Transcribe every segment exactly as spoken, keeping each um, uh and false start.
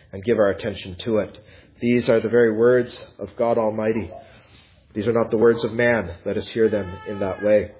and give our attention to it. These are the very words of God Almighty. These are not the words of man. Let us hear them in that way.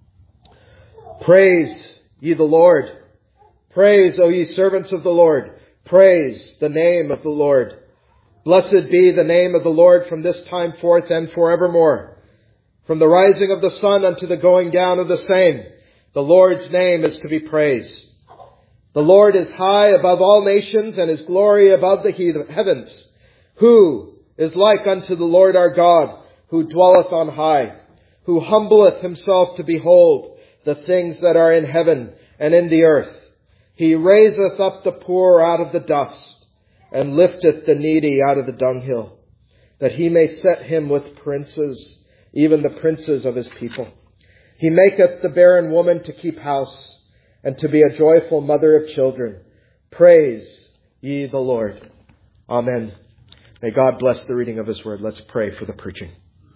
Praise ye the Lord. Praise, O ye servants of the Lord. Praise the name of the Lord. Blessed be the name of the Lord from this time forth and forevermore. From the rising of the sun unto the going down of the same, the Lord's name is to be praised. The Lord is high above all nations, and his glory above the heavens. Who is like unto the Lord our God, who dwelleth on high, who humbleth himself to behold the things that are in heaven and in the earth? He raiseth up the poor out of the dust, and lifteth the needy out of the dunghill, that he may set him with princes, even the princes of his people. He maketh the barren woman to keep house, and to be a joyful mother of children. Praise ye the Lord. Amen. May God bless the reading of his word. Let's pray for the preaching.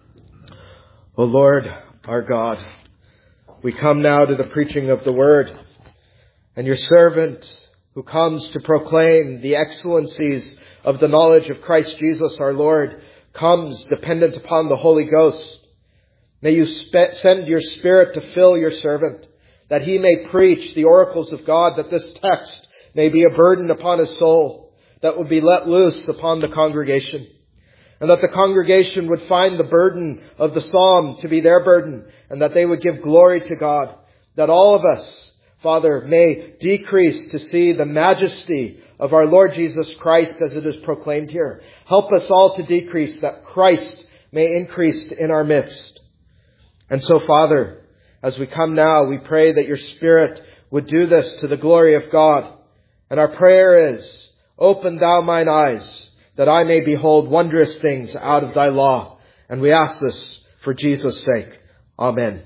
O Lord, our God, we come now to the preaching of the word, and your servant who comes to proclaim the excellencies of the knowledge of Christ Jesus our Lord comes dependent upon the Holy Ghost. May you spe- send your Spirit to fill your servant, that he may preach the oracles of God, that this text may be a burden upon his soul, that would be let loose upon the congregation, and that the congregation would find the burden of the psalm to be their burden, and that they would give glory to God, that all of us, Father, may decrease to see the majesty of our Lord Jesus Christ as it is proclaimed here. Help us all to decrease, that Christ may increase in our midst. And so, Father, as we come now, we pray that your Spirit would do this to the glory of God. And our prayer is, open thou mine eyes, that I may behold wondrous things out of thy law. And we ask this for Jesus' sake. Amen.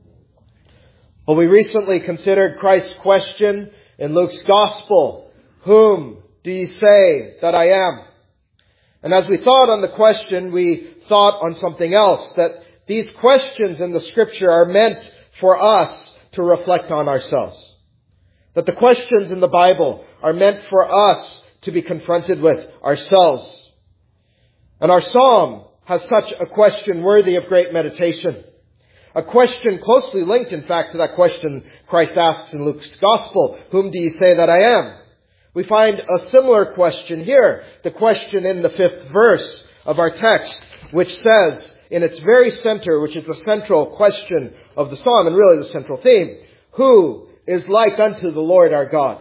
Well, we recently considered Christ's question in Luke's Gospel. Whom do ye say that I am? And as we thought on the question, we thought on something else, that these questions in the Scripture are meant for us to reflect on ourselves. That the questions in the Bible are meant for us to be confronted with ourselves. And our psalm has such a question worthy of great meditation. A question closely linked, in fact, to that question Christ asks in Luke's Gospel. Whom do ye say that I am? We find a similar question here. The question in the fifth verse of our text, which says, in its very center, which is the central question of the psalm and really the central theme, who is like unto the Lord our God?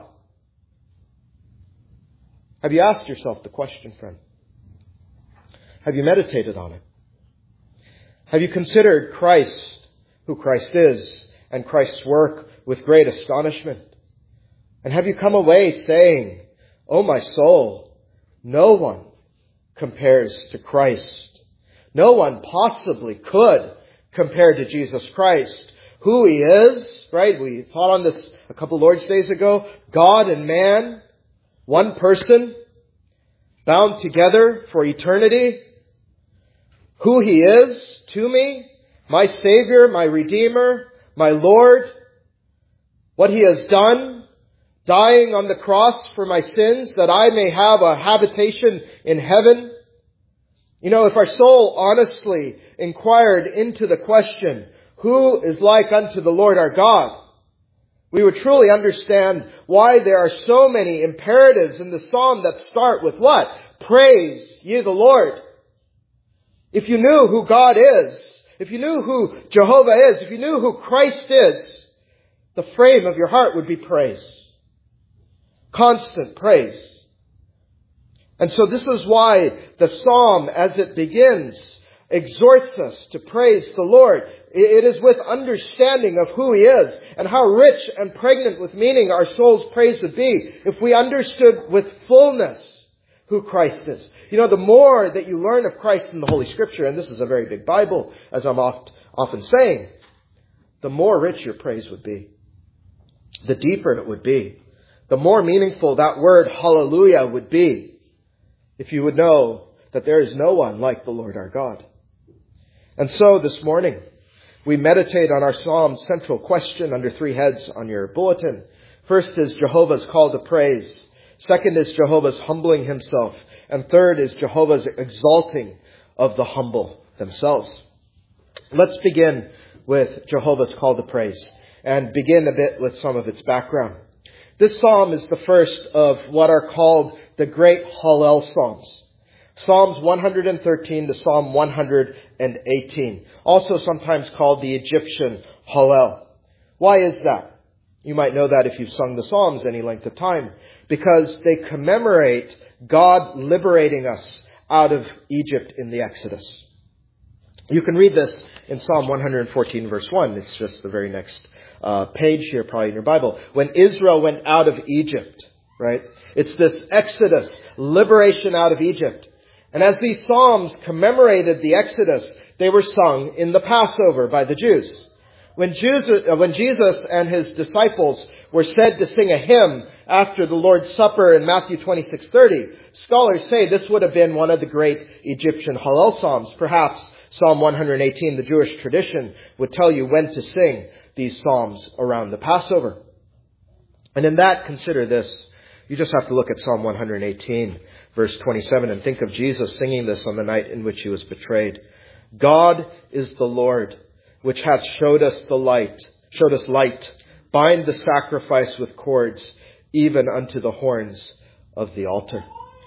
Have you asked yourself the question, friend? Have you meditated on it? Have you considered Christ, who Christ is, and Christ's work with great astonishment? And have you come away saying, O my soul, no one compares to Christ. No one possibly could compare to Jesus Christ. Who he is, right? We thought on this a couple Lord's Days ago. God and man, one person, bound together for eternity. Who he is to me, my Savior, my Redeemer, my Lord. What he has done, dying on the cross for my sins, that I may have a habitation in heaven. You know, if our soul honestly inquired into the question, who is like unto the Lord our God? We would truly understand why there are so many imperatives in the psalm that start with what? Praise ye the Lord. If you knew who God is, if you knew who Jehovah is, if you knew who Christ is, the frame of your heart would be praise. Constant praise. And so this is why the psalm, as it begins, exhorts us to praise the Lord. It is with understanding of who he is and how rich and pregnant with meaning our soul's praise would be if we understood with fullness who Christ is. You know, the more that you learn of Christ in the Holy Scripture, and this is a very big Bible, as I'm oft, often saying, the more rich your praise would be. The deeper it would be. The more meaningful that word hallelujah would be. If you would know that there is no one like the Lord our God. And so this morning, we meditate on our psalm's central question under three heads on your bulletin. First is Jehovah's call to praise. Second is Jehovah's humbling himself. And third is Jehovah's exalting of the humble themselves. Let's begin with Jehovah's call to praise and begin a bit with some of its background. This psalm is the first of what are called the great Hallel Psalms. Psalms one hundred thirteen to Psalm one hundred eighteen. Also sometimes called the Egyptian Hallel. Why is that? You might know that if you've sung the Psalms any length of time. Because they commemorate God liberating us out of Egypt in the Exodus. You can read this in Psalm one hundred fourteen verse one. It's just the very next uh, page here, probably in your Bible. When Israel went out of Egypt, right? It's this Exodus, liberation out of Egypt. And as these Psalms commemorated the Exodus, they were sung in the Passover by the Jews. When Jesus, when Jesus and his disciples were said to sing a hymn after the Lord's Supper in Matthew twenty-six thirty, scholars say this would have been one of the great Egyptian Hallel Psalms. Perhaps Psalm one hundred eighteen, the Jewish tradition, would tell you when to sing these Psalms around the Passover. And in that, consider this. You just have to look at Psalm one hundred eighteen, verse twenty-seven, and think of Jesus singing this on the night in which he was betrayed. God is the Lord, which hath showed us the light, showed us light. Bind the sacrifice with cords, even unto the horns of the altar.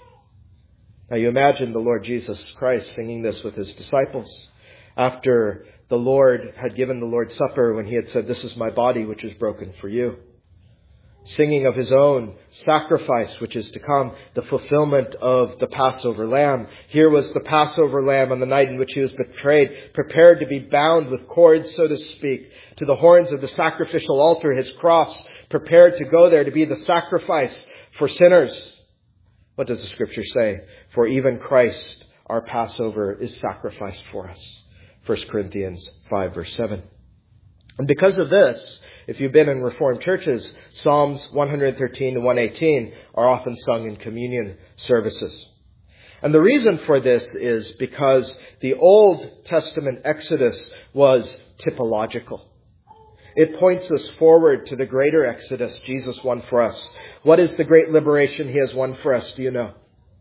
Now you imagine the Lord Jesus Christ singing this with his disciples after the Lord had given the Lord's Supper, when he had said, "This is my body which is broken for you." Singing of his own sacrifice which is to come, the fulfillment of the Passover lamb. Here was the Passover lamb on the night in which he was betrayed, prepared to be bound with cords, so to speak, to the horns of the sacrificial altar, his cross, prepared to go there to be the sacrifice for sinners. What does the scripture say? For even Christ, our Passover, is sacrificed for us. First Corinthians five, verse seven. And because of this, if you've been in Reformed churches, Psalms one hundred thirteen to one eighteen are often sung in communion services. And the reason for this is because the Old Testament Exodus was typological. It points us forward to the greater Exodus Jesus won for us. What is the great liberation he has won for us? Do you know?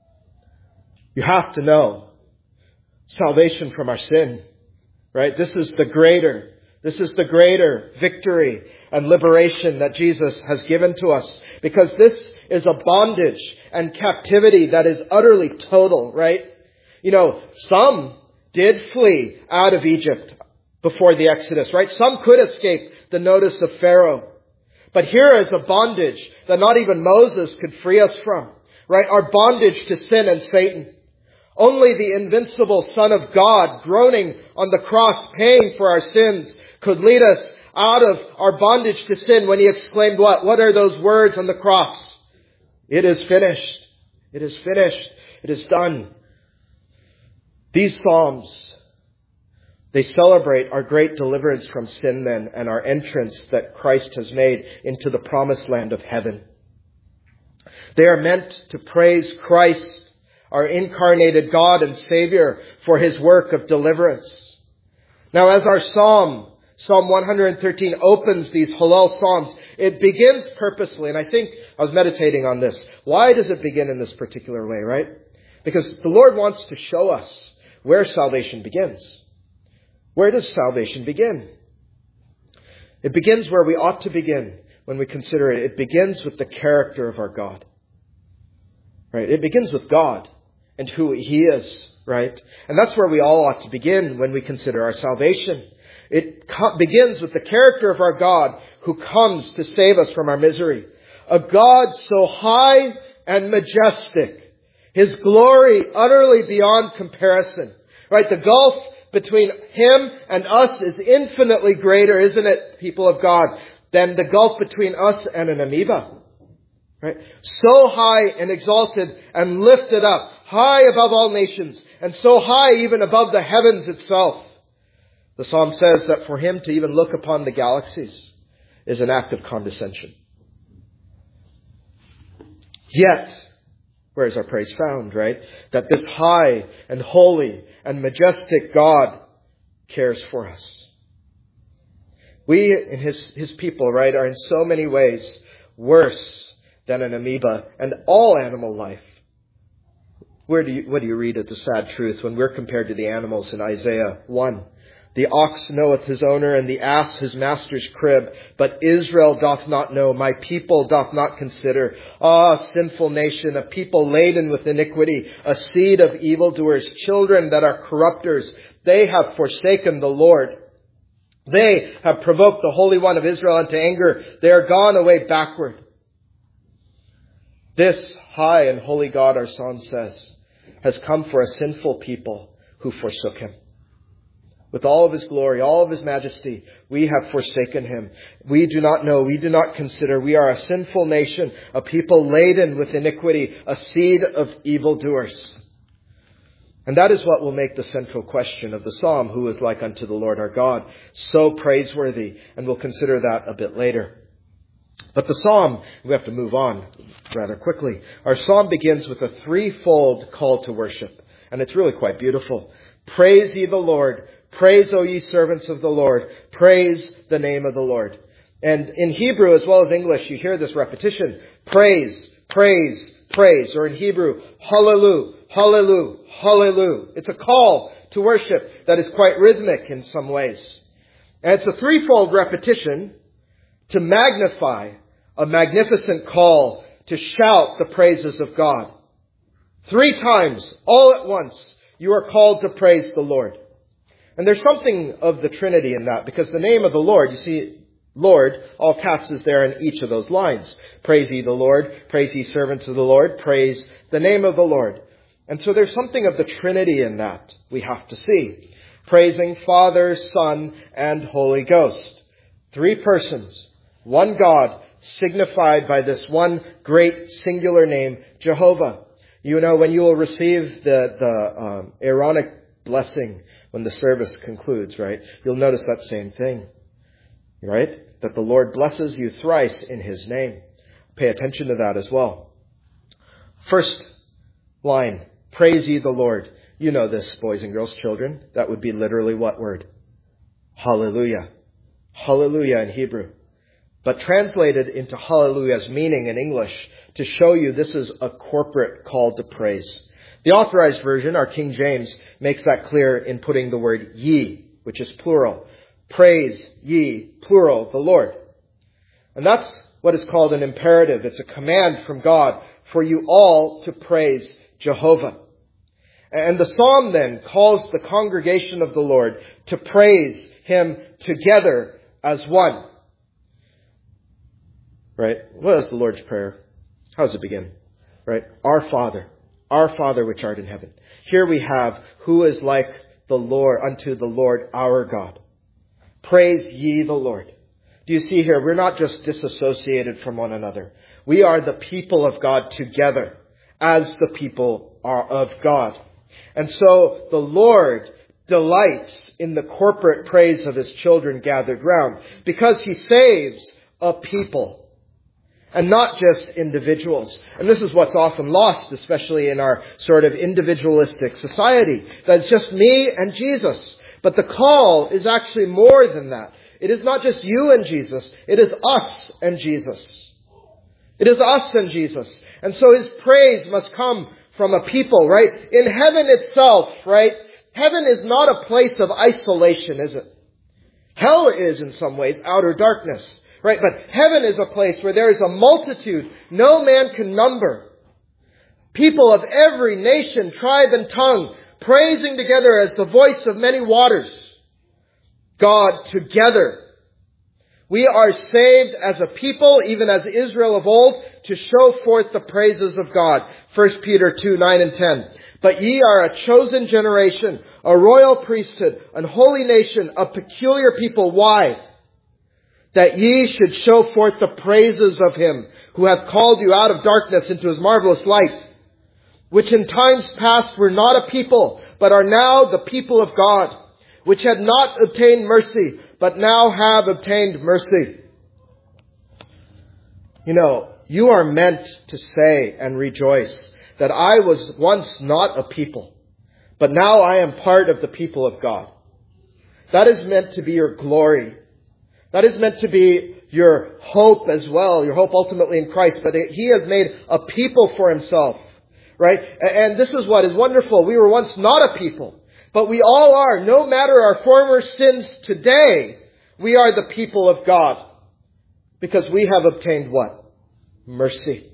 You have to know. Salvation from our sin. Right? This is the greater This is the greater victory and liberation that Jesus has given to us. Because this is a bondage and captivity that is utterly total, right? You know, some did flee out of Egypt before the Exodus, right? Some could escape the notice of Pharaoh. But here is a bondage that not even Moses could free us from, right? Our bondage to sin and Satan. Only the invincible Son of God, groaning on the cross, paying for our sins, could lead us out of our bondage to sin when he exclaimed what? What are those words on the cross? It is finished. It is finished. It is done. These Psalms, they celebrate our great deliverance from sin then, and our entrance that Christ has made into the promised land of heaven. They are meant to praise Christ, our incarnated God and Savior, for his work of deliverance. Now, as our psalm, Psalm one hundred thirteen, opens these Hallel Psalms, it begins purposely, and I think I was meditating on this. Why does it begin in this particular way, right? Because the Lord wants to show us where salvation begins. Where does salvation begin? It begins where we ought to begin when we consider it. It begins with the character of our God. Right? It begins with God and who he is, right? And that's where we all ought to begin when we consider our salvation. It co- begins with the character of our God who comes to save us from our misery. A God so high and majestic. His glory utterly beyond comparison. Right? The gulf between him and us is infinitely greater, isn't it, people of God, than the gulf between us and an amoeba. Right? So high and exalted and lifted up, high above all nations, and so high even above the heavens itself. The psalm says that for him to even look upon the galaxies is an act of condescension. Yet, where is our praise found, right? That this high and holy and majestic God cares for us. We, in his, his people, right, are in so many ways worse than an amoeba and all animal life. Where do you, what do you read at the sad truth when we're compared to the animals in Isaiah one? The ox knoweth his owner, and the ass his master's crib. But Israel doth not know, my people doth not consider. Ah, sinful nation, a people laden with iniquity, a seed of evildoers, children that are corrupters. They have forsaken the Lord. They have provoked the Holy One of Israel unto anger. They are gone away backward. This high and holy God, our psalm says, has come for a sinful people who forsook him. With all of his glory, all of his majesty, we have forsaken him. We do not know, we do not consider. We are a sinful nation, a people laden with iniquity, a seed of evildoers. And that is what will make the central question of the psalm, who is like unto the Lord our God, so praiseworthy. And we'll consider that a bit later. But the psalm, we have to move on rather quickly. Our psalm begins with a threefold call to worship. And it's really quite beautiful. Praise ye the Lord. Praise, O ye servants of the Lord. Praise the name of the Lord. And in Hebrew as well as English, you hear this repetition. Praise, praise, praise. Or in Hebrew, hallelujah, hallelujah, hallelujah. It's a call to worship that is quite rhythmic in some ways. And it's a threefold repetition to magnify a magnificent call to shout the praises of God. Three times, all at once, you are called to praise the Lord. And there's something of the Trinity in that, because the name of the Lord, you see, Lord, all caps is there in each of those lines. Praise ye the Lord, praise ye servants of the Lord, praise the name of the Lord. And so there's something of the Trinity in that we have to see. Praising Father, Son, and Holy Ghost. Three persons, one God, signified by this one great singular name, Jehovah. You know, when you will receive the, the um, Aaronic blessing when the service concludes, right? You'll notice that same thing, right? That the Lord blesses you thrice in his name. Pay attention to that as well. First line, praise ye the Lord. You know this, boys and girls, children. That would be literally what word? Hallelujah. Hallelujah in Hebrew. But translated into hallelujah's meaning in English to show you this is a corporate call to praise. The Authorized Version, our King James, makes that clear in putting the word ye, which is plural. Praise ye, plural, the Lord. And that's what is called an imperative. It's a command from God for you all to praise Jehovah. And the psalm then calls the congregation of the Lord to praise him together as one. Right? What is the Lord's Prayer? How does it begin? Right? Our Father, our Father which art in heaven. Here we have who is like the Lord, unto the Lord our God. Praise ye the Lord. Do you see here? We're not just disassociated from one another. We are the people of God together as the people are of God. And so the Lord delights in the corporate praise of his children gathered round because he saves a people. And not just individuals. And this is what's often lost, especially in our sort of individualistic society. That it's just me and Jesus. But the call is actually more than that. It is not just you and Jesus. It is us and Jesus. It is us and Jesus. And so his praise must come from a people, right? In heaven itself, right? Heaven is not a place of isolation, is it? Hell is in some ways outer darkness. Right, but heaven is a place where there is a multitude no man can number. People of every nation, tribe, and tongue praising together as the voice of many waters. God together. We are saved as a people, even as Israel of old, to show forth the praises of God. First Peter two, nine and ten. But ye are a chosen generation, a royal priesthood, an holy nation, a peculiar people. Why? That ye should show forth the praises of him who hath called you out of darkness into his marvelous light, which in times past were not a people, but are now the people of God, which had not obtained mercy, but now have obtained mercy. You know, you are meant to say and rejoice that I was once not a people, but now I am part of the people of God. That is meant to be your glory. That is meant to be your hope as well, your hope ultimately in Christ, but He has made a people for Himself, right? And this is what is wonderful. We were once not a people, but we all are. No matter our former sins today, we are the people of God because we have obtained what? Mercy.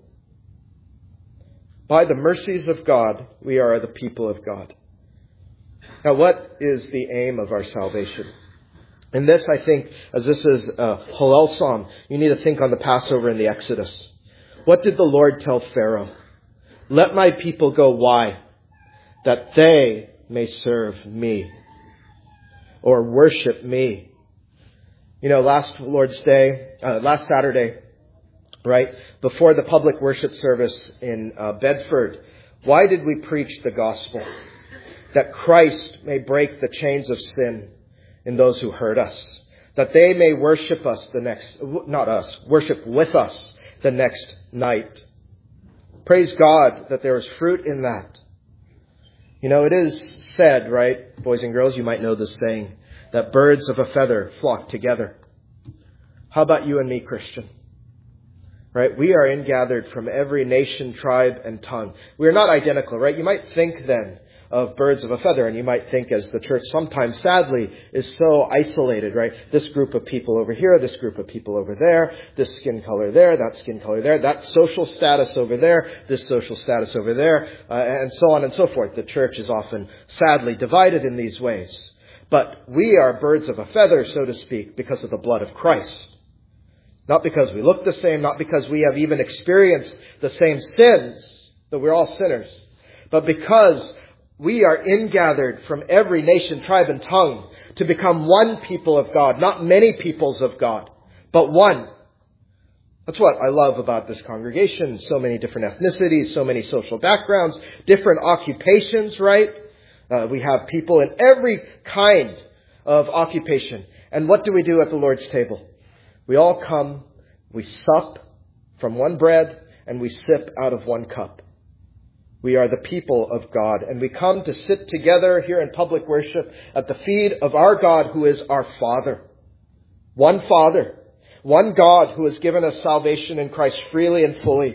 By the mercies of God, we are the people of God. Now, what is the aim of our salvation? In this, I think, as this is a Hallel psalm, you need to think on the Passover and the Exodus. What did the Lord tell Pharaoh? Let my people go. Why? That they may serve me or worship me. You know, last Lord's Day, uh, last Saturday, right, before the public worship service in uh, Bedford, why did we preach the gospel? That Christ may break the chains of sin in those who hurt us. That they may worship us the next, not us, worship with us the next night. Praise God that there is fruit in that. You know, it is said, right, boys and girls, you might know this saying, that birds of a feather flock together. How about you and me, Christian? Right? We are ingathered from every nation, tribe, and tongue. We are not identical, right? You might think then of birds of a feather, and you might think, as the church sometimes sadly is so isolated, right? This group of people over here, this group of people over there, this skin color there, that skin color there, that social status over there, this social status over there, uh, and so on and so forth. The church is often sadly divided in these ways. But we are birds of a feather, so to speak, because of the blood of Christ. Not because we look the same, not because we have even experienced the same sins, though we're all sinners, but because we are ingathered from every nation, tribe, and tongue to become one people of God, not many peoples of God, but one. That's what I love about this congregation. So many different ethnicities, so many social backgrounds, different occupations, right? Uh, we have people in every kind of occupation. And what do we do at the Lord's table? We all come, we sup from one bread, and we sip out of one cup. We are the people of God, and we come to sit together here in public worship at the feet of our God who is our Father. One Father, one God who has given us salvation in Christ freely and fully.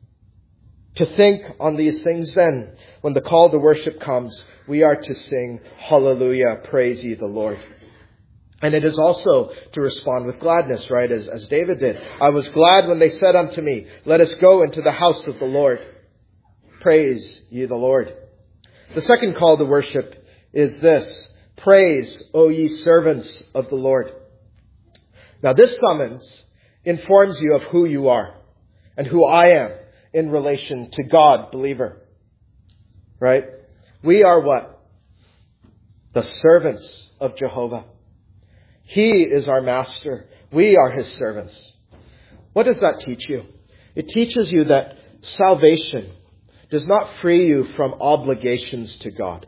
To think on these things then, when the call to worship comes, we are to sing, Hallelujah, praise ye the Lord. And it is also to respond with gladness, right, as, as David did. I was glad when they said unto me, let us go into the house of the Lord. Praise ye the Lord. The second call to worship is this. Praise, O ye servants of the Lord. Now this summons informs you of who you are and who I am in relation to God, believer. Right? We are what? The servants of Jehovah. He is our master. We are His servants. What does that teach you? It teaches you that salvation does not free you from obligations to God.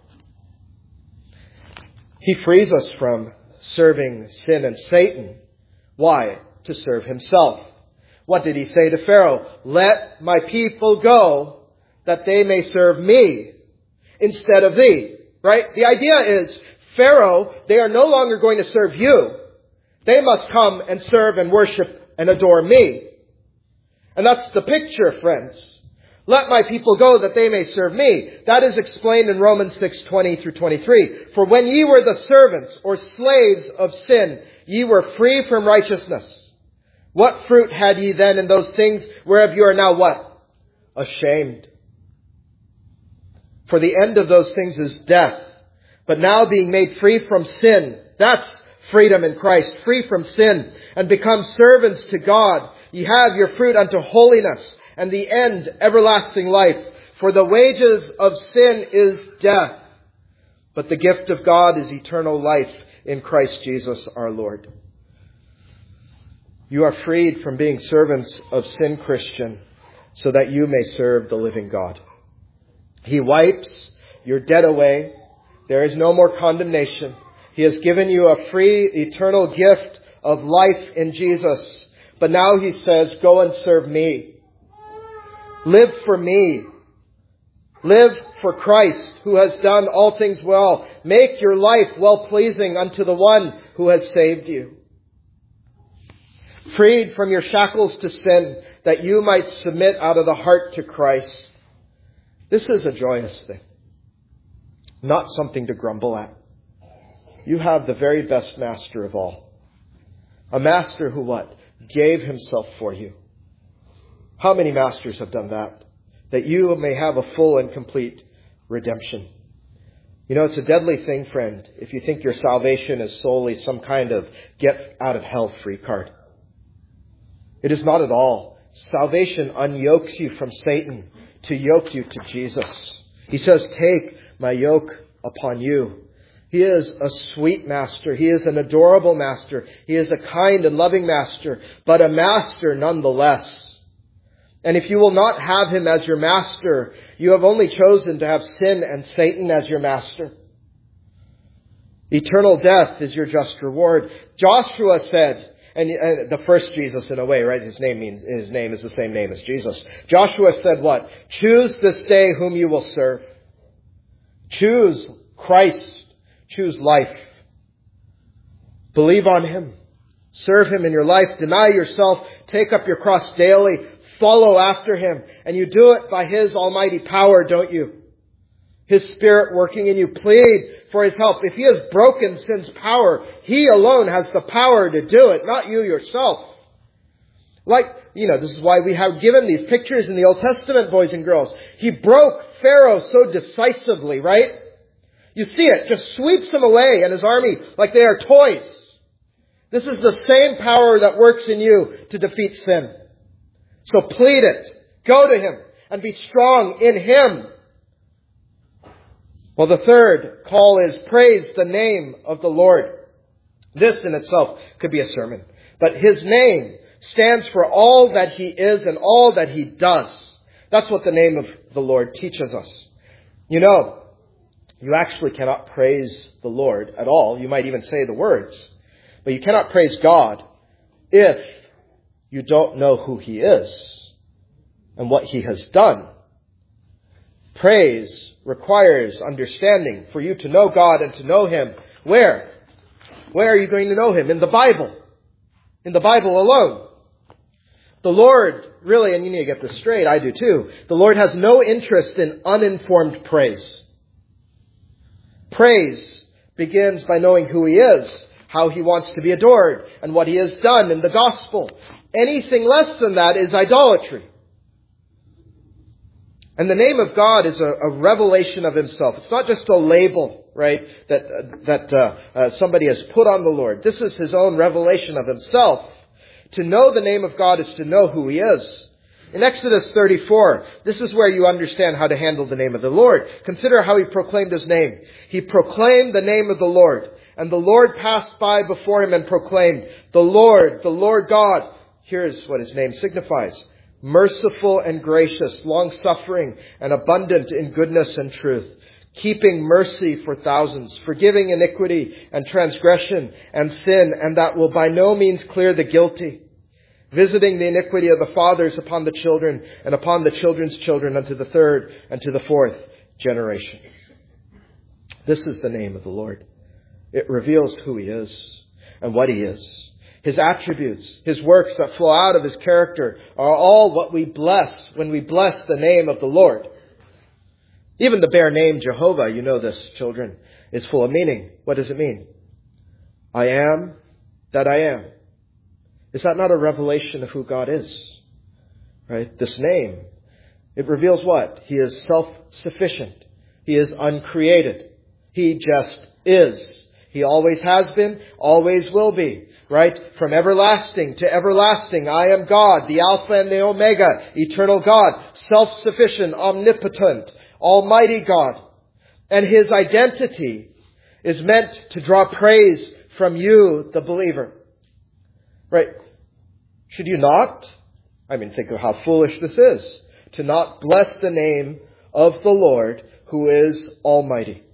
He frees us from serving sin and Satan. Why? To serve Himself. What did He say to Pharaoh? Let my people go that they may serve me instead of thee. Right? The idea is, Pharaoh, they are no longer going to serve you. They must come and serve and worship and adore me. And that's the picture, friends. Let my people go that they may serve me. That is explained in Romans six, twenty through twenty-three. For when ye were the servants or slaves of sin, ye were free from righteousness. What fruit had ye then in those things whereof you are now what? Ashamed. For the end of those things is death. But now being made free from sin, that's freedom in Christ, free from sin, and become servants to God, ye have your fruit unto holiness, and the end everlasting life. For the wages of sin is death, but the gift of God is eternal life in Christ Jesus our Lord. You are freed from being servants of sin, Christian, so that you may serve the living God. He wipes your debt away. There is no more condemnation. He has given you a free, eternal gift of life in Jesus. But now He says, go and serve me. Live for me. Live for Christ, who has done all things well. Make your life well-pleasing unto the one who has saved you. freed from your shackles to sin, that you might submit out of the heart to Christ. This is a joyous thing, not something to grumble at. You have the very best master of all. A master who what? Gave himself for you. How many masters have done that? That you may have a full and complete redemption. You know, it's a deadly thing, friend, if you think your salvation is solely some kind of get out of hell free card. It is not at all. Salvation unyokes you from Satan to yoke you to Jesus. He says, take my yoke upon you. He is a sweet master. He is an adorable master. He is a kind and loving master, but a master nonetheless. And if you will not have him as your master, you have only chosen to have sin and Satan as your master. Eternal death is your just reward. Joshua said, and the first Jesus in a way, right? His name means, his name is the same name as Jesus. Joshua said what? Choose this day whom you will serve. Choose Christ. Choose life. Believe on him. Serve him in your life. Deny yourself. Take up your cross daily. Follow after him. And you do it by his almighty power, don't you? His Spirit working in you. Plead for his help. If he has broken sin's power, he alone has the power to do it, not you yourself. Like, you know, this is why we have given these pictures in the Old Testament, boys and girls. He broke Pharaoh so decisively, right? You see it, just sweeps him away and his army like they are toys. This is the same power that works in you to defeat sin. So plead it. Go to him and be strong in him. Well, the third call is praise the name of the Lord. This in itself could be a sermon. But his name stands for all that he is and all that he does. That's what the name of the Lord teaches us. You know, you actually cannot praise the Lord at all. You might even say the words. But you cannot praise God if you don't know who he is and what he has done. Praise requires understanding for you to know God and to know him. Where? Where are you going to know him? In the Bible. In the Bible alone. The Lord, really, and you need to get this straight, I do too. The Lord has no interest in uninformed praise. Praise begins by knowing who he is, how he wants to be adored, and what he has done in the gospel. Anything less than that is idolatry. And the name of God is a, a revelation of himself. It's not just a label, right, that uh, that uh, uh, somebody has put on the Lord. This is his own revelation of himself. To know the name of God is to know who he is. In Exodus thirty-four, this is where you understand how to handle the name of the Lord. Consider how he proclaimed his name. He proclaimed the name of the Lord. And the Lord passed by before him and proclaimed, the Lord, the Lord God. Here's what his name signifies. Merciful and gracious, long-suffering and abundant in goodness and truth. Keeping mercy for thousands, forgiving iniquity and transgression and sin, and that will by no means clear the guilty. Visiting the iniquity of the fathers upon the children, and upon the children's children unto the third and to the fourth generation. This is the name of the Lord. It reveals who he is and what he is. His attributes, his works that flow out of his character are all what we bless when we bless the name of the Lord. Even the bare name Jehovah, you know this, children, is full of meaning. What does it mean? I am that I am. Is that not a revelation of who God is? Right? This name, it reveals what? He is self-sufficient. He is uncreated. He just is. He always has been, always will be. Right? From everlasting to everlasting, I am God, the Alpha and the Omega, eternal God, self-sufficient, omnipotent, almighty God. And his identity is meant to draw praise from you, the believer. Right? Should you not? I mean, think of how foolish this is. To not bless the name of the Lord who is almighty.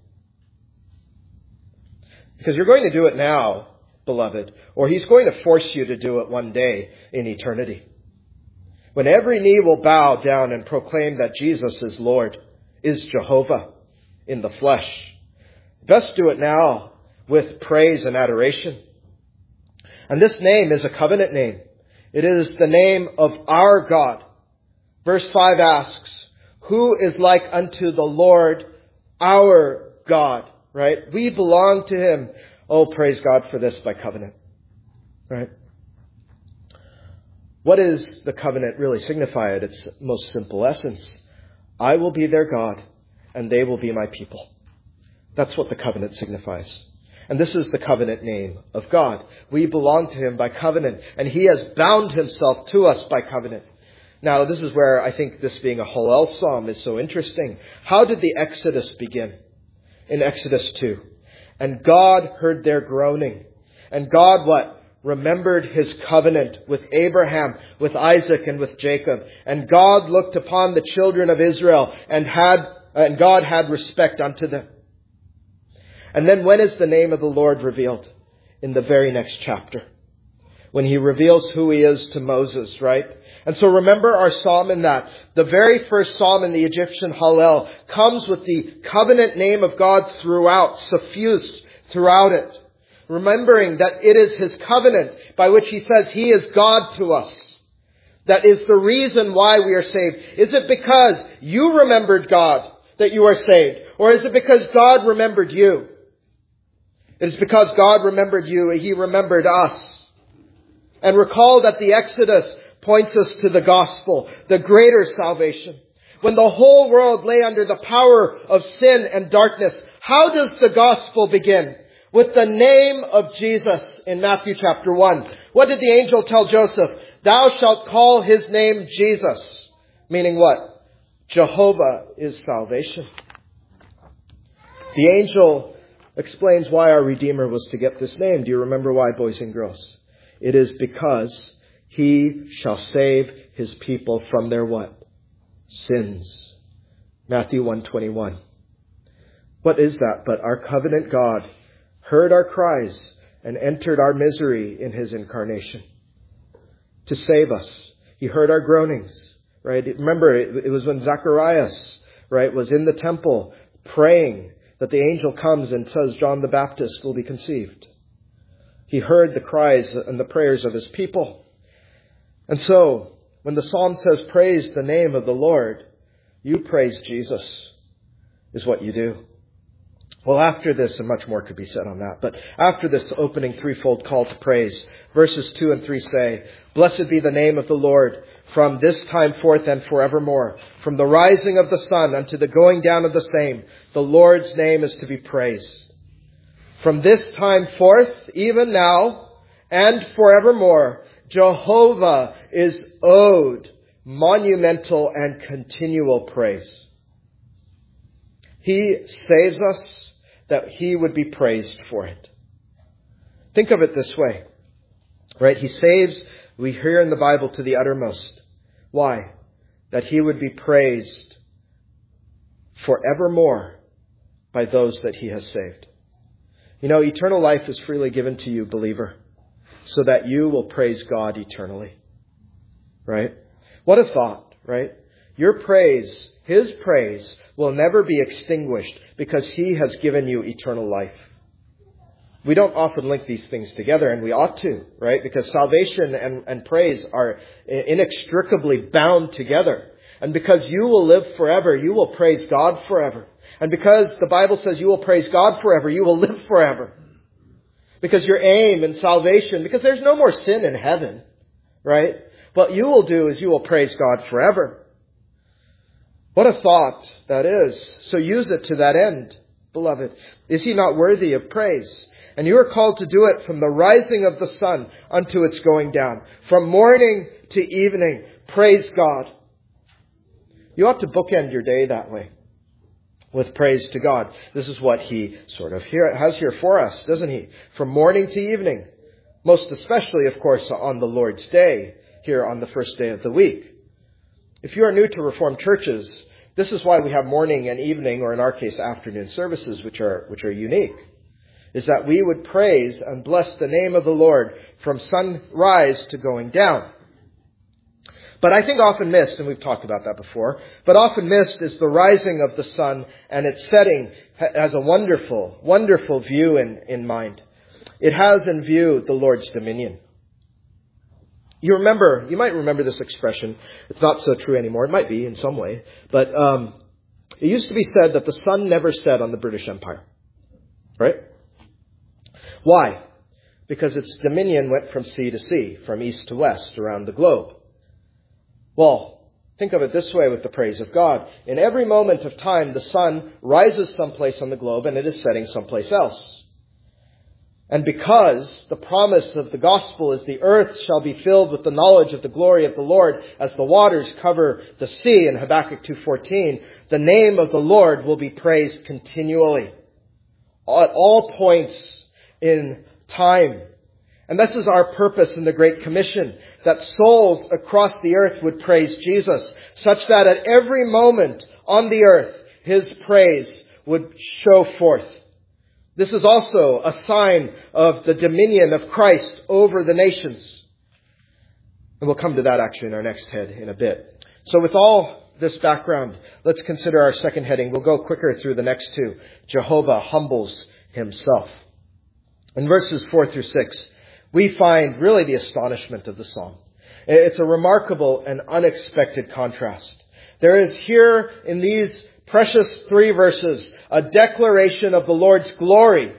Because you're going to do it now, beloved, or he's going to force you to do it one day in eternity. When every knee will bow down and proclaim that Jesus is Lord, is Jehovah in the flesh. Best do it now with praise and adoration. And this name is a covenant name. It is the name of our God. Verse five asks, who is like unto the Lord our God? Right? We belong to Him. Oh, praise God for this by covenant. Right? What does the covenant really signify at its most simple essence? I will be their God, and they will be my people. That's what the covenant signifies. And this is the covenant name of God. We belong to Him by covenant, and He has bound Himself to us by covenant. Now, this is where I think this being a Hallel psalm is so interesting. How did the Exodus begin? In Exodus two. And God heard their groaning. And God what? Remembered His covenant with Abraham, with Isaac, and with Jacob. And God looked upon the children of Israel and had, and God had respect unto them. And then when is the name of the Lord revealed? In the very next chapter. When He reveals who He is to Moses, right? And so remember our psalm in that. The very first psalm in the Egyptian Hallel comes with the covenant name of God throughout, suffused throughout it. Remembering that it is His covenant by which He says He is God to us. That is the reason why we are saved. Is it because you remembered God that you are saved? Or is it because God remembered you? It is because God remembered you. He remembered us. And recall that the Exodus points us to the gospel, the greater salvation. When the whole world lay under the power of sin and darkness, how does the gospel begin? With the name of Jesus in Matthew chapter one. What did the angel tell Joseph? Thou shalt call His name Jesus. Meaning what? Jehovah is salvation. The angel explains why our Redeemer was to get this name. Do you remember why, boys and girls? It is because He shall save His people from their what? Sins. Matthew one twenty-one. What is that but our covenant God heard our cries and entered our misery in His incarnation to save us. He heard our groanings, right? Remember, it, it was when Zacharias, right, was in the temple praying that the angel comes and says John the Baptist will be conceived. He heard the cries and the prayers of His people. And so, when the psalm says, praise the name of the Lord, you praise Jesus, is what you do. Well, after this, and much more could be said on that, but after this opening threefold call to praise, verses two and three say, blessed be the name of the Lord from this time forth and forevermore. From the rising of the sun unto the going down of the same, the Lord's name is to be praised. From this time forth, even now, and forevermore, Jehovah is owed monumental and continual praise. He saves us that He would be praised for it. Think of it this way, right? He saves, we hear in the Bible, to the uttermost. Why? That He would be praised forevermore by those that He has saved. You know, eternal life is freely given to you, believer, so that you will praise God eternally. Right? What a thought, right? Your praise, His praise, will never be extinguished because He has given you eternal life. We don't often link these things together, and we ought to, right? Because salvation and, and praise are inextricably bound together. And because you will live forever, you will praise God forever. And because the Bible says you will praise God forever, you will live forever. Because your aim in salvation, because there's no more sin in heaven, right? What you will do is you will praise God forever. What a thought that is. So use it to that end, beloved. Is He not worthy of praise? And you are called to do it from the rising of the sun unto its going down. From morning to evening, praise God. You ought to bookend your day that way, with praise to God. This is what He sort of here, has here for us, doesn't He? From morning to evening. Most especially, of course, on the Lord's Day, here on the first day of the week. If you are new to Reformed churches, this is why we have morning and evening, or in our case, afternoon services, which are which are unique. Is that we would praise and bless the name of the Lord from sunrise to going down. But I think often missed, and we've talked about that before, but often missed is the rising of the sun, and its setting has a wonderful, wonderful view in, in mind. It has in view the Lord's dominion. You remember, you might remember this expression. It's not so true anymore. It might be in some way. But um, it used to be said that the sun never set on the British Empire. Right? Why? Because its dominion went from sea to sea, from east to west, around the globe. Well, think of it this way with the praise of God. In every moment of time, the sun rises someplace on the globe and it is setting someplace else. And because the promise of the gospel is the earth shall be filled with the knowledge of the glory of the Lord as the waters cover the sea in Habakkuk two fourteen, the name of the Lord will be praised continually at all points in time. And this is our purpose in the Great Commission, that souls across the earth would praise Jesus, such that at every moment on the earth, His praise would show forth. This is also a sign of the dominion of Christ over the nations. And we'll come to that actually in our next head in a bit. So with all this background, let's consider our second heading. We'll go quicker through the next two. Jehovah humbles Himself. In verses four through six, we find really the astonishment of the psalm. It's a remarkable and unexpected contrast. There is here in these precious three verses a declaration of the Lord's glory,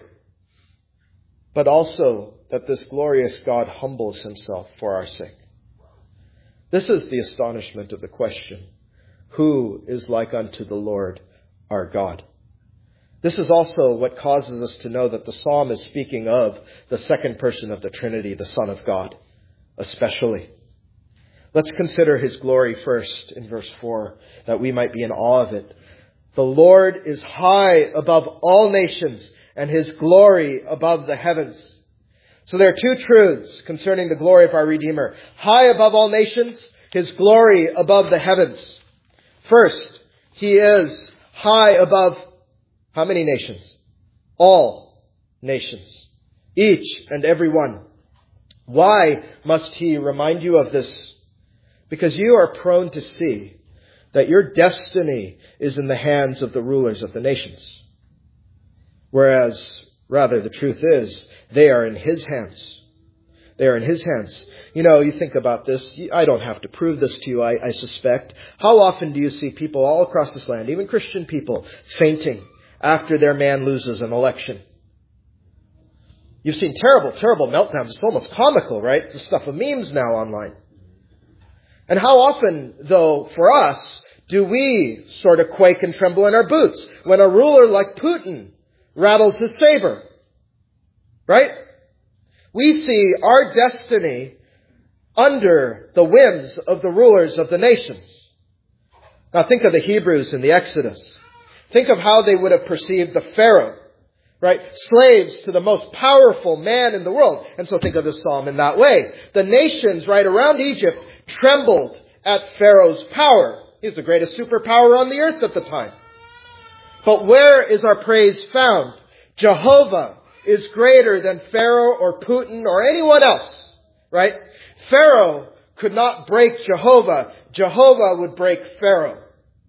but also that this glorious God humbles Himself for our sake. This is the astonishment of the question, who is like unto the Lord our God? This is also what causes us to know that the psalm is speaking of the second person of the Trinity, the Son of God, especially. Let's consider His glory first in verse four, that we might be in awe of it. The Lord is high above all nations, and His glory above the heavens. So there are two truths concerning the glory of our Redeemer. High above all nations, His glory above the heavens. First, He is high above how many nations? All nations. Each and every one. Why must He remind you of this? Because you are prone to see that your destiny is in the hands of the rulers of the nations. Whereas, rather, the truth is, they are in His hands. They are in His hands. You know, you think about this. I don't have to prove this to you, I, I suspect. How often do you see people all across this land, even Christian people, fainting after their man loses an election? You've seen terrible, terrible meltdowns. It's almost comical, right? It's the stuff of memes now online. And how often, though, for us, do we sort of quake and tremble in our boots when a ruler like Putin rattles his saber? Right? We see our destiny under the whims of the rulers of the nations. Now think of the Hebrews in the Exodus. Think of how they would have perceived the Pharaoh. Right? Slaves to the most powerful man in the world. And so think of the psalm in that way. The nations right around Egypt trembled at Pharaoh's power. He's the greatest superpower on the earth at the time. But where is our praise found? Jehovah is greater than Pharaoh or Putin or anyone else. Right? Pharaoh could not break Jehovah. Jehovah would break Pharaoh.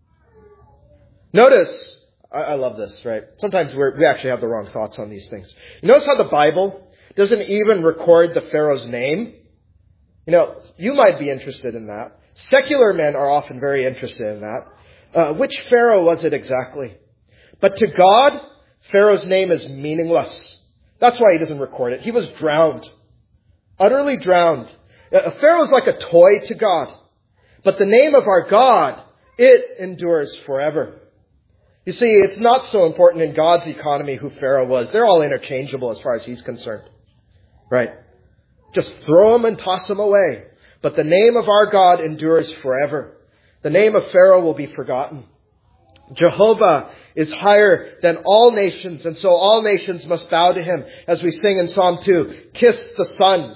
Notice, I love this, right? Sometimes we're, we actually have the wrong thoughts on these things. You notice how the Bible doesn't even record the Pharaoh's name? You know, you might be interested in that. Secular men are often very interested in that. Uh, which Pharaoh was it exactly? But to God, Pharaoh's name is meaningless. That's why He doesn't record it. He was drowned. Utterly drowned. Uh, Pharaoh's like a toy to God. But the name of our God, it endures forever. You see, it's not so important in God's economy who Pharaoh was. They're all interchangeable as far as He's concerned. Right? Just throw them and toss them away. But the name of our God endures forever. The name of Pharaoh will be forgotten. Jehovah is higher than all nations, and so all nations must bow to Him. As we sing in Psalm two, kiss the Son.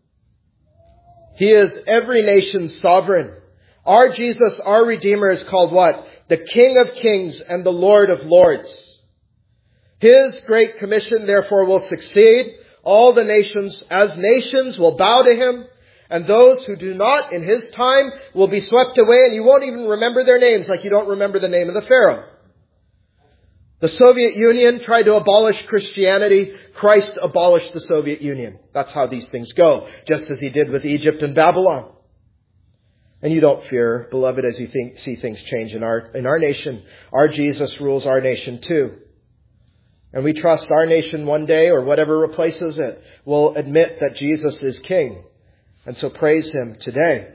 He is every nation's sovereign. Our Jesus, our Redeemer, is called what? The King of Kings and the Lord of Lords. His great commission, therefore, will succeed. All the nations, as nations, will bow to Him. And those who do not in His time will be swept away, and you won't even remember their names like you don't remember the name of the Pharaoh. The Soviet Union tried to abolish Christianity. Christ abolished the Soviet Union. That's how these things go, just as he did with Egypt and Babylon. And you don't fear, beloved, as you think, see things change in our, in our nation. Our Jesus rules our nation too. And we trust our nation one day, or whatever replaces it, will admit that Jesus is King. And so praise Him today.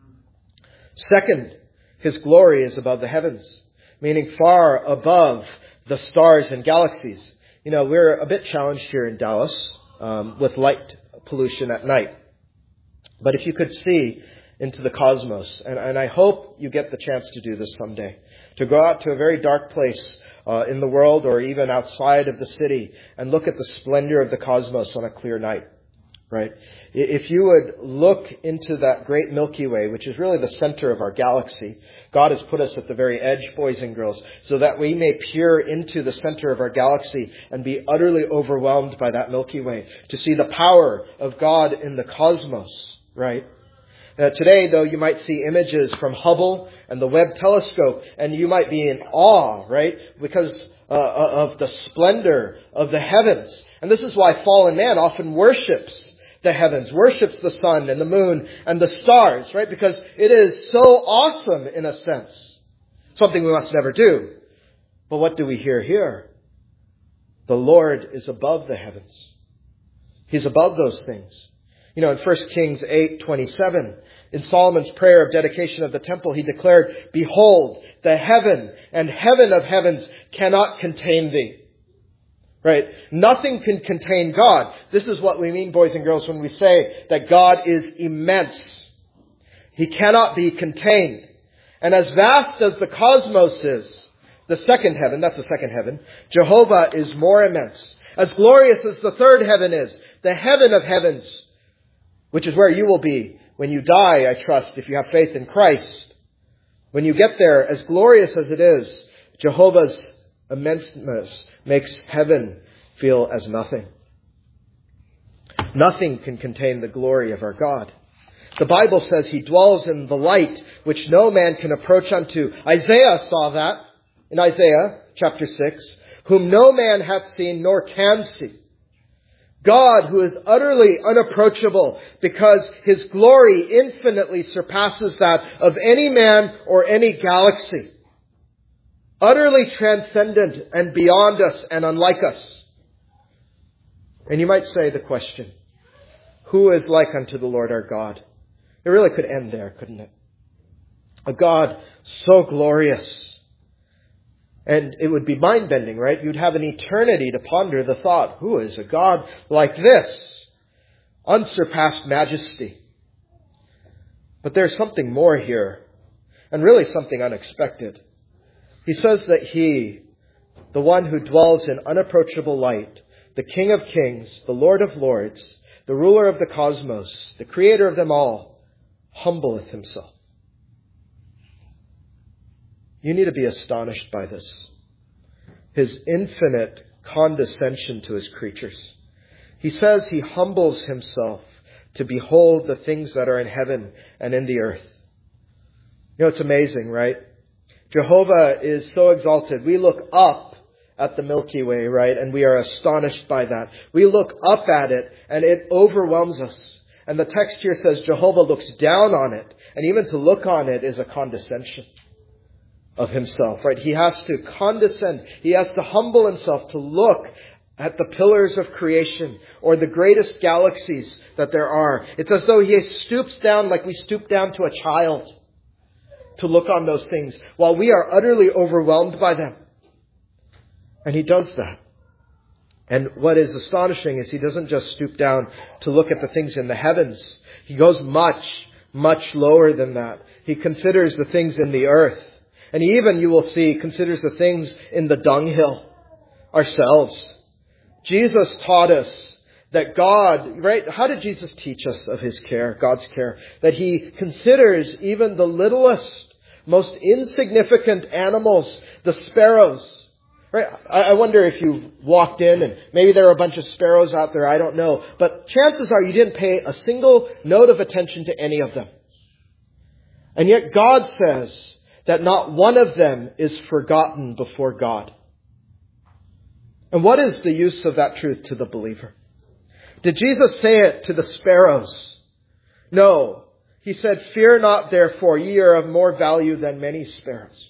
Second, His glory is above the heavens, meaning far above the stars and galaxies. You know, we're a bit challenged here in Dallas um, with light pollution at night. But if you could see into the cosmos, and, and I hope you get the chance to do this someday, to go out to a very dark place uh, in the world or even outside of the city and look at the splendor of the cosmos on a clear night, right? If you would look into that great Milky Way, which is really the center of our galaxy, God has put us at the very edge, boys and girls, so that we may peer into the center of our galaxy and be utterly overwhelmed by that Milky Way, to see the power of God in the cosmos, right? Now, today, though, you might see images from Hubble and the Webb telescope, and you might be in awe, right? Because uh, of the splendor of the heavens. And this is why fallen man often worships the heavens, worships the sun and the moon and the stars, right? Because it is so awesome in a sense. Something we must never do. But what do we hear here? The Lord is above the heavens. He's above those things. You know, in First Kings eight twenty-seven, in Solomon's prayer of dedication of the temple, he declared, "Behold, the heaven and heaven of heavens cannot contain thee." Right? Nothing can contain God. This is what we mean, boys and girls, when we say that God is immense. He cannot be contained. And as vast as the cosmos is, the second heaven, that's the second heaven, Jehovah is more immense. As glorious as the third heaven is, the heaven of heavens, which is where you will be when you die, I trust, if you have faith in Christ. When you get there, as glorious as it is, Jehovah's immenseness makes heaven feel as nothing. Nothing can contain the glory of our God. The Bible says He dwells in the light which no man can approach unto. Isaiah saw that in Isaiah chapter six, whom no man hath seen nor can see. God, who is utterly unapproachable because His glory infinitely surpasses that of any man or any galaxy. Utterly transcendent and beyond us and unlike us. And you might say the question, who is like unto the Lord our God? It really could end there, couldn't it? A God so glorious. And it would be mind-bending, right? You'd have an eternity to ponder the thought, who is a God like this? Unsurpassed majesty. But there's something more here, and really something unexpected. He says that He, the one who dwells in unapproachable light, the King of kings, the Lord of lords, the ruler of the cosmos, the creator of them all, humbleth Himself. You need to be astonished by this. His infinite condescension to His creatures. He says He humbles Himself to behold the things that are in heaven and in the earth. You know, it's amazing, right? Jehovah is so exalted. We look up at the Milky Way, right? And we are astonished by that. We look up at it and it overwhelms us. And the text here says Jehovah looks down on it. And even to look on it is a condescension of Himself, right? He has to condescend. He has to humble Himself to look at the pillars of creation or the greatest galaxies that there are. It's as though He stoops down like we stoop down to a child to look on those things while we are utterly overwhelmed by them. And He does that. And what is astonishing is He doesn't just stoop down to look at the things in the heavens. He goes much, much lower than that. He considers the things in the earth. And He even, you will see, considers the things in the dunghill, ourselves. Jesus taught us that God, right? How did Jesus teach us of His care, God's care? That He considers even the littlest, most insignificant animals, the sparrows. Right? I wonder if you walked in and maybe there are a bunch of sparrows out there, I don't know. But chances are you didn't pay a single note of attention to any of them. And yet God says that not one of them is forgotten before God. And what is the use of that truth to the believer? Did Jesus say it to the sparrows? No. He said, "Fear not, therefore, ye are of more value than many sparrows."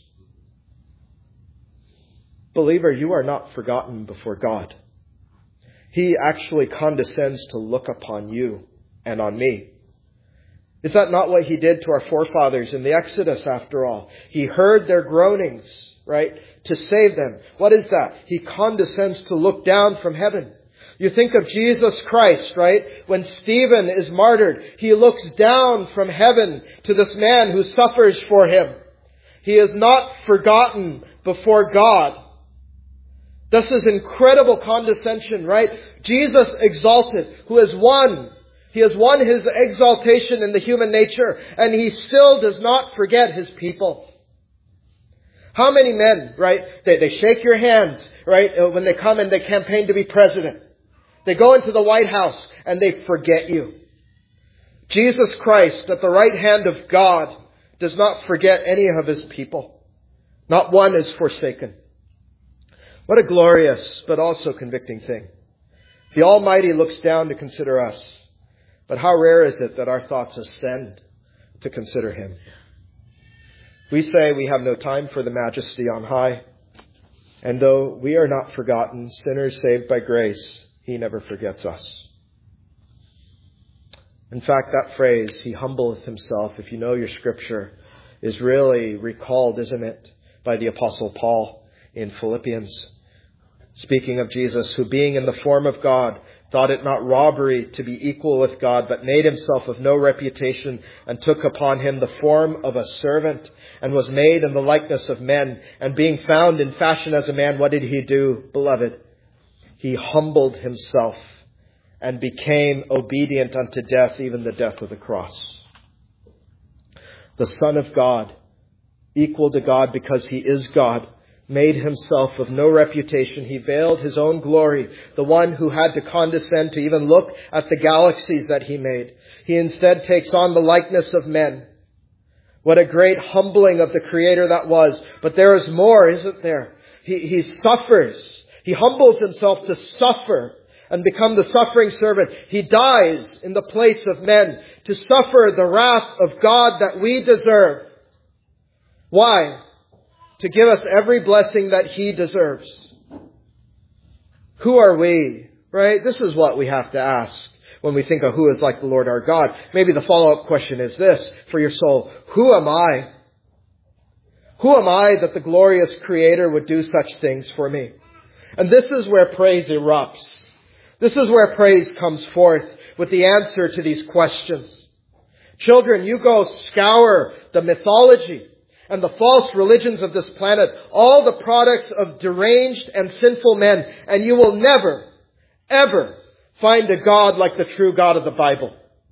Believer, you are not forgotten before God. He actually condescends to look upon you and on me. Is that not what He did to our forefathers in the Exodus, after all? He heard their groanings, right, to save them. What is that? He condescends to look down from heaven. You think of Jesus Christ, right? When Stephen is martyred, He looks down from heaven to this man who suffers for Him. He is not forgotten before God. This is incredible condescension, right? Jesus exalted, who has won. He has won His exaltation in the human nature, and He still does not forget His people. How many men, right, they, they shake your hands, right, when they come and they campaign to be president. They go into the White House and they forget you. Jesus Christ, at the right hand of God, does not forget any of His people. Not one is forsaken. What a glorious but also convicting thing. The Almighty looks down to consider us. But how rare is it that our thoughts ascend to consider Him? We say we have no time for the Majesty on high. And though we are not forgotten, sinners saved by grace, He never forgets us. In fact, that phrase, He humbleth Himself, if you know your scripture, is really recalled, isn't it, by the Apostle Paul in Philippians. Speaking of Jesus, who being in the form of God, thought it not robbery to be equal with God, but made Himself of no reputation, and took upon Him the form of a servant, and was made in the likeness of men. And being found in fashion as a man, what did He do, beloved? He humbled Himself and became obedient unto death, even the death of the cross. The Son of God, equal to God because He is God, made Himself of no reputation. He veiled His own glory, the one who had to condescend to even look at the galaxies that He made. He instead takes on the likeness of men. What a great humbling of the Creator that was. But there is more, isn't there? He, he suffers. He humbles Himself to suffer and become the suffering servant. He dies in the place of men to suffer the wrath of God that we deserve. Why? To give us every blessing that He deserves. Who are we? Right? This is what we have to ask when we think of who is like the Lord our God. Maybe the follow-up question is this for your soul. Who am I? Who am I that the glorious Creator would do such things for me? And this is where praise erupts. This is where praise comes forth with the answer to these questions. Children, you go scour the mythology and the false religions of this planet, all the products of deranged and sinful men, and you will never, ever find a God like the true God of the Bible.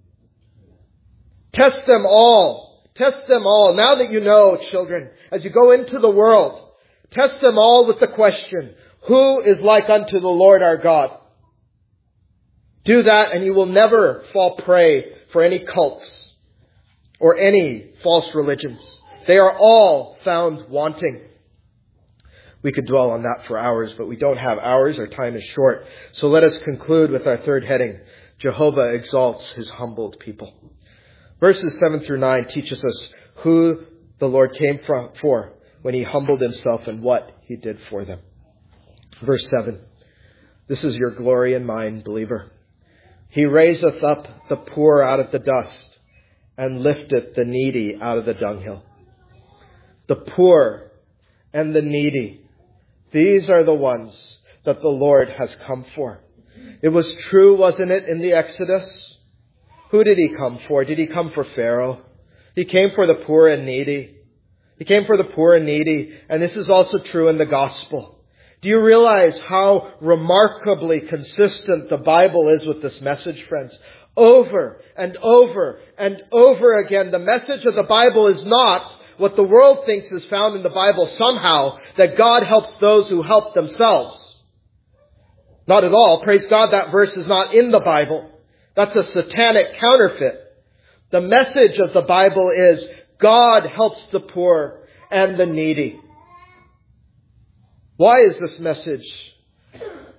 Test them all. Test them all. Now that you know, children, as you go into the world, test them all with the question, who is like unto the Lord our God? Do that and you will never fall prey for any cults or any false religions. They are all found wanting. We could dwell on that for hours, but we don't have hours. Our time is short. So let us conclude with our third heading. Jehovah exalts His humbled people. Verses seven through nine teaches us who the Lord came from, for when He humbled Himself and what He did for them. Verse seven. This is your glory and mine, believer. He raiseth up the poor out of the dust and lifteth the needy out of the dunghill. The poor and the needy. These are the ones that the Lord has come for. It was true, wasn't it, in the Exodus? Who did He come for? Did He come for Pharaoh? He came for the poor and needy. He came for the poor and needy. And this is also true in the gospel. Do you realize how remarkably consistent the Bible is with this message, friends? Over and over and over again, the message of the Bible is not what the world thinks is found in the Bible somehow, that God helps those who help themselves. Not at all. Praise God, that verse is not in the Bible. That's a satanic counterfeit. The message of the Bible is God helps the poor and the needy. Why is this message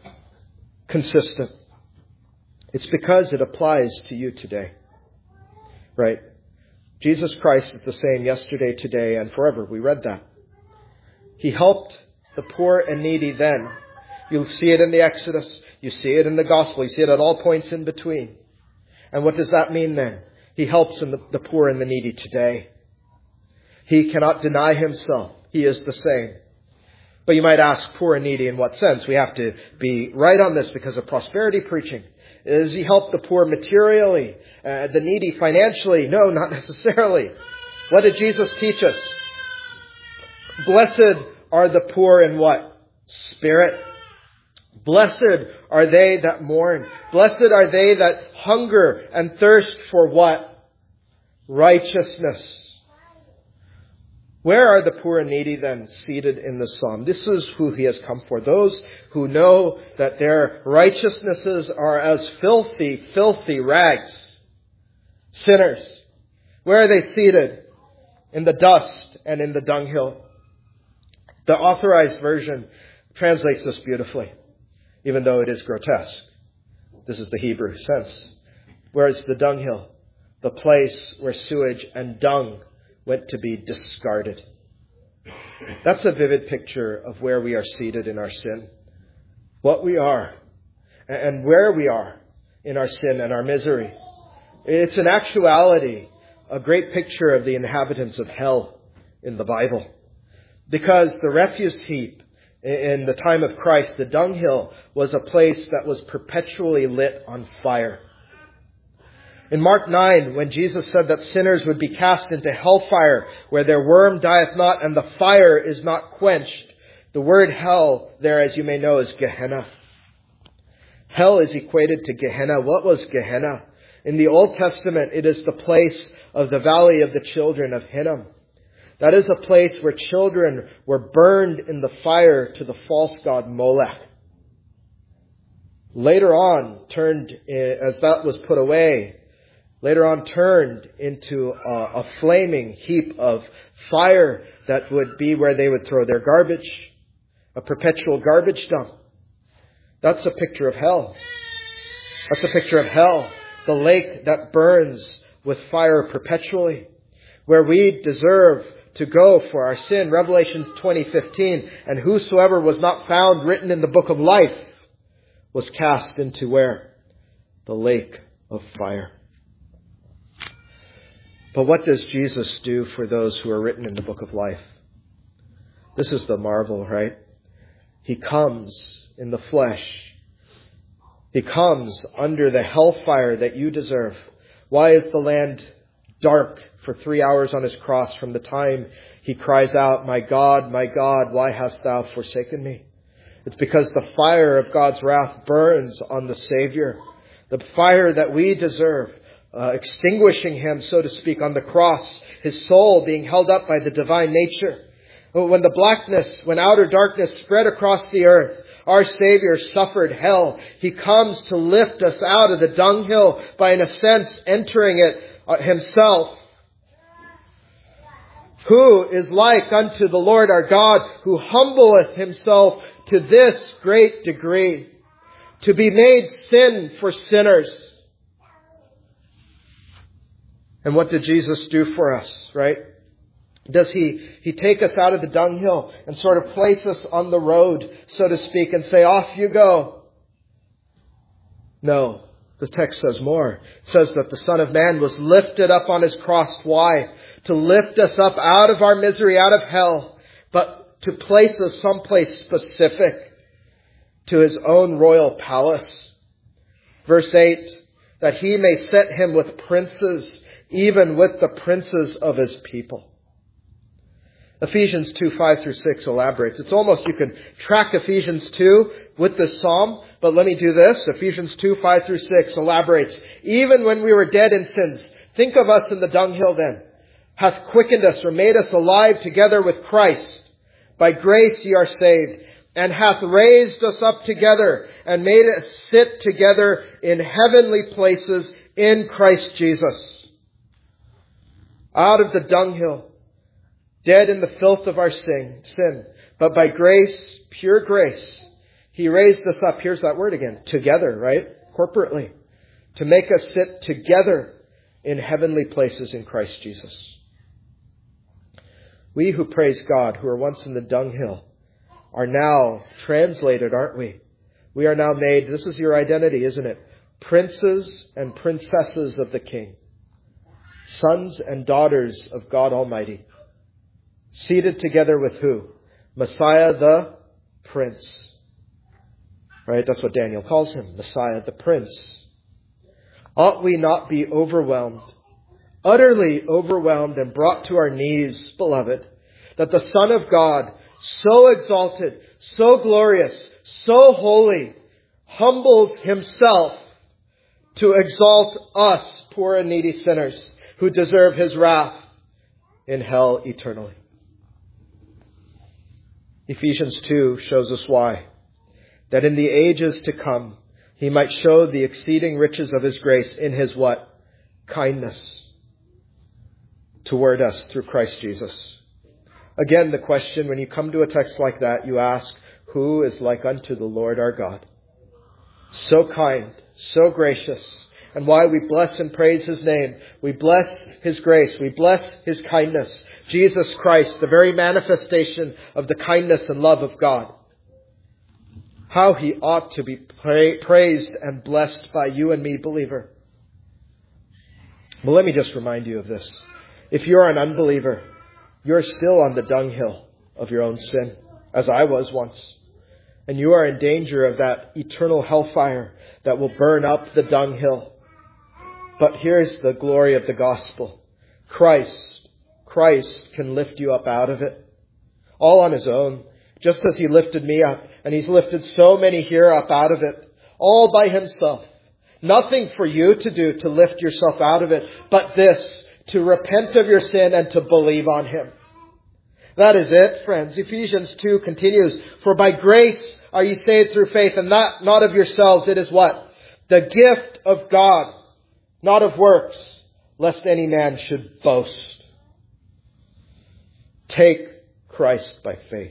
consistent. It's because it applies to you today. Right? Jesus Christ is the same yesterday, today, and forever. We read that. He helped the poor and needy then. You'll see it in the Exodus. You see it in the Gospel. You see it at all points in between. And what does that mean then? He helps in the, the poor and the needy today. He cannot deny himself. He is the same. But you might ask, poor and needy in what sense? We have to be right on this because of prosperity preaching. Does he help the poor materially? Uh, the needy financially? No, not necessarily. What did Jesus teach us? Blessed are the poor in what? Spirit. Blessed are they that mourn. Blessed are they that hunger and thirst for what? Righteousness. Where are the poor and needy then seated in the psalm? This is who he has come for. Those who know that their righteousnesses are as filthy, filthy rags. Sinners. Where are they seated? In the dust and in the dunghill. The Authorized Version translates this beautifully, even though it is grotesque. This is the Hebrew sense. Where is the dunghill? The place where sewage and dung went to be discarded. That's a vivid picture of where we are seated in our sin. What we are and where we are in our sin and our misery. It's in actuality a great picture of the inhabitants of hell in the Bible. Because the refuse heap in the time of Christ, the dunghill, was a place that was perpetually lit on fire. In Mark nine, when Jesus said that sinners would be cast into hellfire, where their worm dieth not and the fire is not quenched, the word hell there, as you may know, is Gehenna. Hell is equated to Gehenna. What was Gehenna? In the Old Testament, it is the place of the valley of the children of Hinnom. That is a place where children were burned in the fire to the false god Molech. Later on, turned, as that was put away, later on turned into a, a flaming heap of fire that would be where they would throw their garbage, a perpetual garbage dump. That's a picture of hell. That's a picture of hell, the lake that burns with fire perpetually, where we deserve to go for our sin. Revelation twenty fifteen, and whosoever was not found written in the book of life was cast into where? The lake of fire. But what does Jesus do for those who are written in the book of life? This is the marvel, right? He comes in the flesh. He comes under the hellfire that you deserve. Why is the land dark for three hours on his cross from the time he cries out, "My God, my God, why hast thou forsaken me?" It's because the fire of God's wrath burns on the Savior. The fire that we deserve, uh, extinguishing him, so to speak, on the cross, his soul being held up by the divine nature. When the blackness, when outer darkness spread across the earth, our Savior suffered hell. He comes to lift us out of the dunghill by, in a sense, entering it uh, himself. Who is like unto the Lord our God, who humbleth himself to this great degree, to be made sin for sinners? And what did Jesus do for us, right? Does he, he take us out of the dunghill and sort of place us on the road, so to speak, and say, off you go? No. The text says more. It says that the Son of Man was lifted up on his cross. Why? To lift us up out of our misery, out of hell, but to place us someplace specific, to his own royal palace. Verse eight, that he may set him with princes, even with the princes of his people. Ephesians two, five through six elaborates. It's almost, you can track Ephesians two with this psalm, but let me do this. Ephesians two, five through six elaborates. Even when we were dead in sins, think of us in the dunghill then, hath quickened us or made us alive together with Christ. By grace ye are saved, and hath raised us up together and made us sit together in heavenly places in Christ Jesus. Out of the dunghill, dead in the filth of our sin, sin, but by grace, pure grace, He raised us up, here's that word again, together, right? Corporately. To make us sit together in heavenly places in Christ Jesus. We who praise God, who were once in the dunghill, are now translated, aren't we? We are now made, this is your identity, isn't it? Princes and princesses of the King. Sons and daughters of God Almighty. Seated together with who? Messiah the Prince. Right? That's what Daniel calls him. Messiah the Prince. Ought we not be overwhelmed, utterly overwhelmed and brought to our knees, beloved, that the Son of God, so exalted, so glorious, so holy, humbles himself to exalt us, poor and needy sinners, who deserve his wrath in hell eternally. Ephesians two shows us why. That in the ages to come, he might show the exceeding riches of his grace in his what? Kindness toward us through Christ Jesus. Again, the question, when you come to a text like that, you ask, who is like unto the Lord our God? So kind, so gracious, and why we bless and praise his name. We bless his grace. We bless his kindness. Jesus Christ, the very manifestation of the kindness and love of God. How he ought to be pra- praised and blessed by you and me, believer. Well, let me just remind you of this. If you're an unbeliever, you're still on the dunghill of your own sin, as I was once. And you are in danger of that eternal hellfire that will burn up the dunghill. But here's the glory of the gospel. Christ, Christ can lift you up out of it. All on his own. Just as he lifted me up. And he's lifted so many here up out of it. All by himself. Nothing for you to do to lift yourself out of it. But this, to repent of your sin and to believe on him. That is it, friends. Ephesians two continues. For by grace are ye saved through faith, and not, not of yourselves. It is what? The gift of God, not of works, lest any man should boast. Take Christ by faith.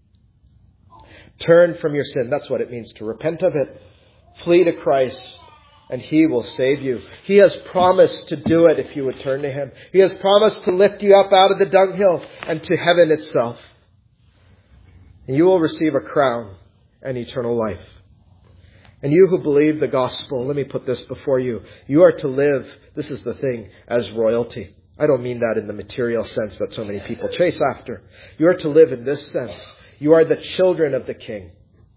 Turn from your sin. That's what it means to repent of it. Flee to Christ, and he will save you. He has promised to do it if you would turn to him. He has promised to lift you up out of the dunghill and to heaven itself. And you will receive a crown and eternal life. And you who believe the gospel, let me put this before you. You are to live, this is the thing, as royalty. I don't mean that in the material sense that so many people chase after. You are to live in this sense. You are the children of the King.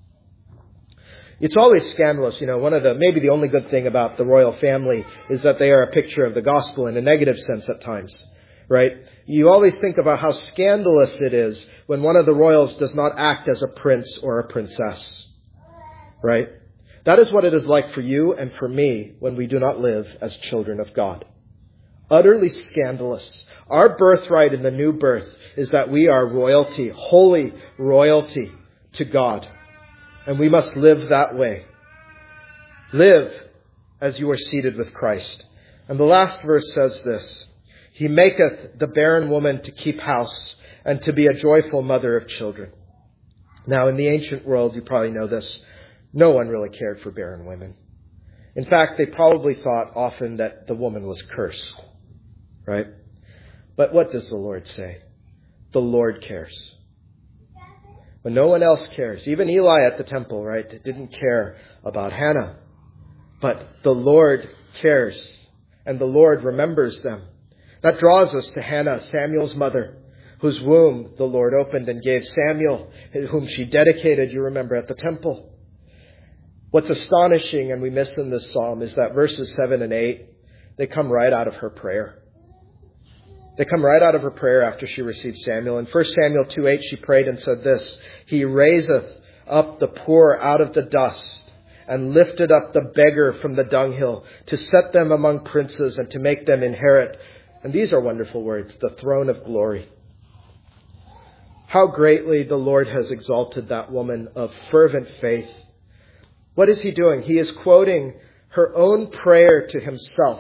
It's always scandalous, you know, one of the, maybe the only good thing about the royal family is that they are a picture of the gospel in a negative sense at times, right? You always think about how scandalous it is when one of the royals does not act as a prince or a princess, right? That is what it is like for you and for me when we do not live as children of God. Utterly scandalous. Our birthright in the new birth is that we are royalty, holy royalty to God. And we must live that way. Live as you are seated with Christ. And the last verse says this. He maketh the barren woman to keep house and to be a joyful mother of children. Now, in the ancient world, you probably know this, no one really cared for barren women. In fact, they probably thought often that the woman was cursed. Right? But what does the Lord say? The Lord cares. When no one else cares. Even Eli at the temple, right, didn't care about Hannah. But the Lord cares. And the Lord remembers them. That draws us to Hannah, Samuel's mother, whose womb the Lord opened and gave Samuel, whom she dedicated, you remember, at the temple. What's astonishing, and we miss in this psalm, is that verses seven and eight, they come right out of her prayer. They come right out of her prayer after she received Samuel. In First Samuel two eight, she prayed and said this, He raiseth up the poor out of the dust, and lifted up the beggar from the dunghill, to set them among princes, and to make them inherit. And these are wonderful words, the throne of glory. How greatly the Lord has exalted that woman of fervent faith. What is he doing? He is quoting her own prayer to himself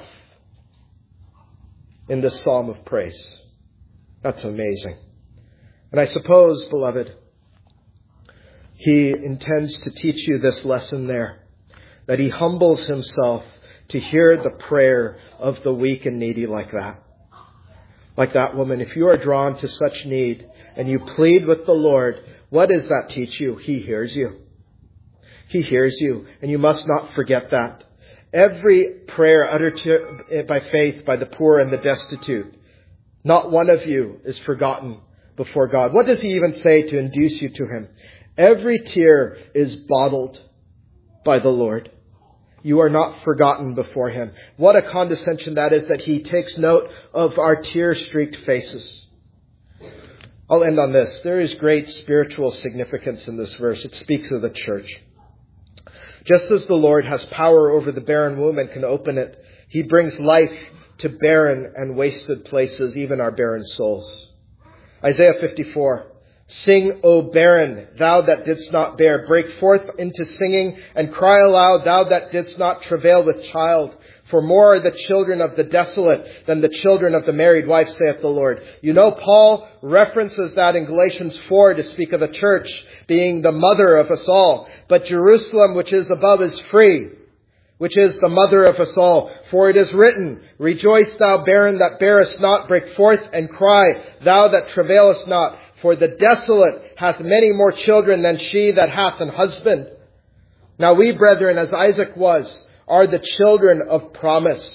in this psalm of praise. That's amazing. And I suppose, beloved, He intends to teach you this lesson there, that he humbles himself to hear the prayer of the weak and needy like that. Like that woman, if you are drawn to such need and you plead with the Lord, what does that teach you? He hears you. He hears you, and you must not forget that. Every prayer uttered to, by faith by the poor and the destitute, not one of you is forgotten before God. What does he even say to induce you to him? Every tear is bottled by the Lord. You are not forgotten before him. What a condescension that is, that he takes note of our tear-streaked faces. I'll end on this. There is great spiritual significance in this verse. It speaks of the church. Just as the Lord has power over the barren womb and can open it, he brings life to barren and wasted places, even our barren souls. Isaiah fifty-four. Sing, O barren, thou that didst not bear. Break forth into singing and cry aloud, thou that didst not travail with child. For more are the children of the desolate than the children of the married wife, saith the Lord. You know, Paul references that in Galatians four to speak of the church being the mother of us all. But Jerusalem, which is above, is free, which is the mother of us all. For it is written, Rejoice, thou barren that bearest not. Break forth and cry, thou that travailest not. For the desolate hath many more children than she that hath an husband. Now we, brethren, as Isaac was, are the children of promise.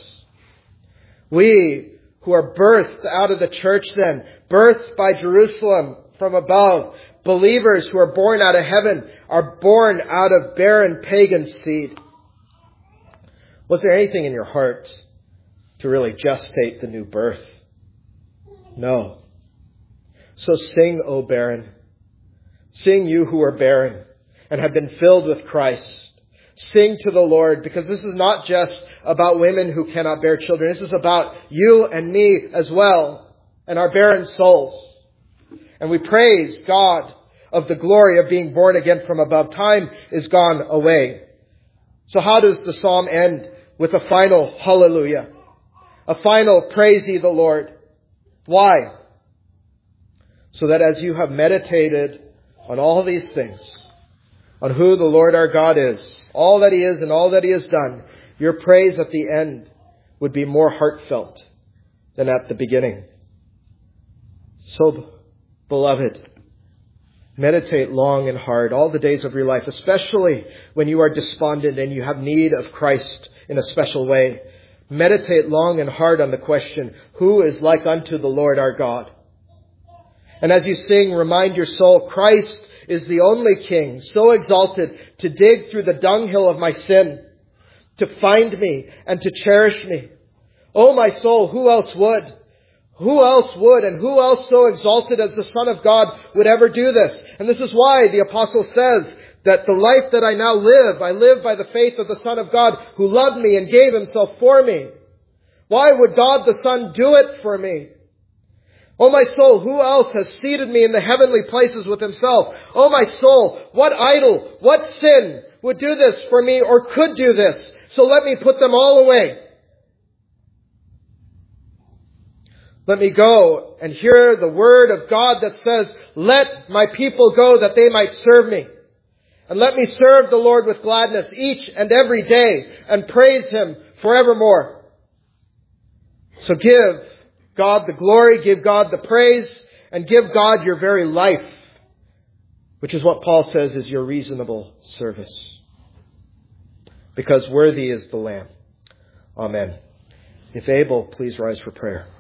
We who are birthed out of the church then, birthed by Jerusalem from above, believers who are born out of heaven, are born out of barren pagan seed. Was there anything in your heart to really gestate the new birth? No. So sing, O barren. Sing, you who are barren and have been filled with Christ. Sing to the Lord, because this is not just about women who cannot bear children. This is about you and me as well, and our barren souls. And we praise God of the glory of being born again from above. Time is gone away. So how does the psalm end? With a final hallelujah. A final praise ye the Lord. Why? So that as you have meditated on all these things, on who the Lord our God is, all that he is and all that he has done, your praise at the end would be more heartfelt than at the beginning. So, beloved, meditate long and hard all the days of your life, especially when you are despondent and you have need of Christ in a special way. Meditate long and hard on the question, who is like unto the Lord our God? And as you sing, remind your soul, Christ is the only King, so exalted to dig through the dunghill of my sin, to find me and to cherish me. Oh, my soul, who else would? Who else would, and who else so exalted as the Son of God would ever do this? And this is why the apostle says that the life that I now live, I live by the faith of the Son of God who loved me and gave himself for me. Why would God the Son do it for me? Oh, my soul, who else has seated me in the heavenly places with himself? Oh, my soul, what idol, what sin would do this for me or could do this? So let me put them all away. Let me go and hear the word of God that says, let my people go that they might serve me. And let me serve the Lord with gladness each and every day and praise him forevermore. So give God the glory, give God the praise, and give God your very life, which is what Paul says is your reasonable service. Because worthy is the Lamb. Amen. If able, please rise for prayer.